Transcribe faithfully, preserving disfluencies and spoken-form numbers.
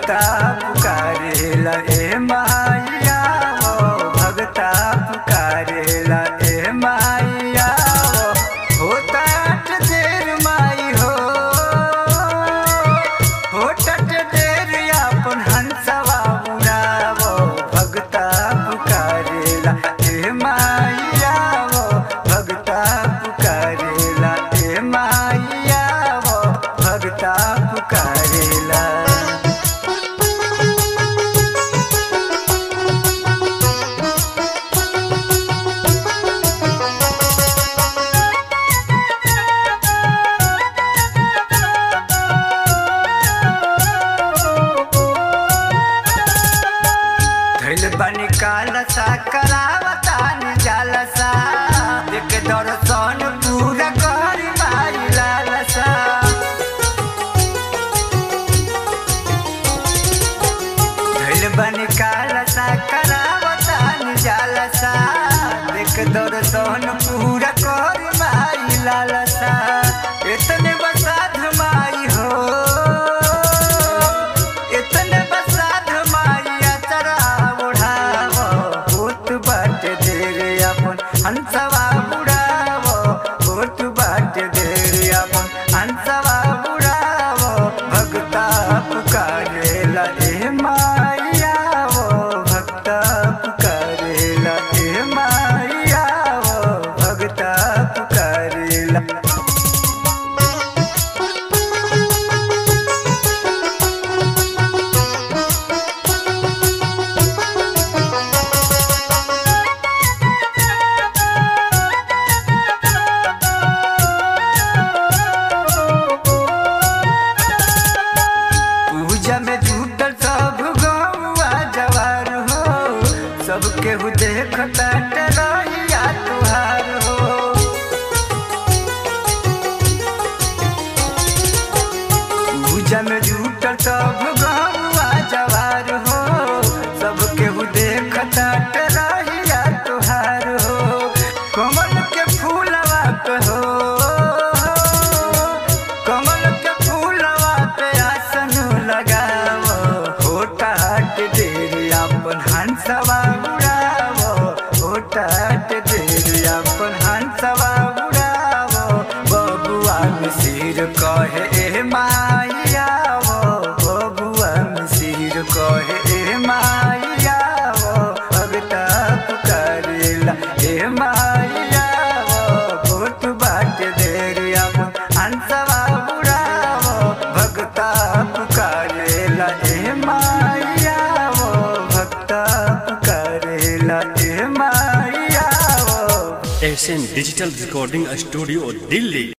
भगता पुकारेला ए माइया वो भगता पुकारेला ए माइया वो होता देर माई हो होता देर अपन हंसवा उड़ावो भगता पुकारेला ए माइया वो भगता पुकारेला ए माइया वो भगता पुकारेला। बनी कालसा करावता निजालसा देख दर्शन पूरा करी माई लालसा धैल बनी कालसा करावता निजालसा देख दर्शन पूरा करी माई लालसा इतने बसाध माई हो इतने बसाध माई अचरा हंसवा बुड़ावो होठ बाट देर अपन हंसवा बुड़ावो भगता पुकारेला ए माइया वो भगता पुकारेला ए माइया वो भगता पुकारेला। में झूठल सब गौवा जवार हो सबके हु देखता रहिया तुहार हो पूजा में झूठल सब गौवा जवार हो सबके हु देखता रहिया तुहार हो कमल के फूलवा पे हो कमल के फूलवा पे आसन लगा अपन हंसवा बुड़ावो होता देर अपन हंसवा बुड़ावो बबुआ मिसिर कहे ए माइया वो बबुआ मिसिर कहे ए माइया वो भगता पुकारेला ए माइया वो होठ बाट देर अपन हंसवा बुड़ावो भगता पुकारेला ए माइया Asian digital recording studio Delhi.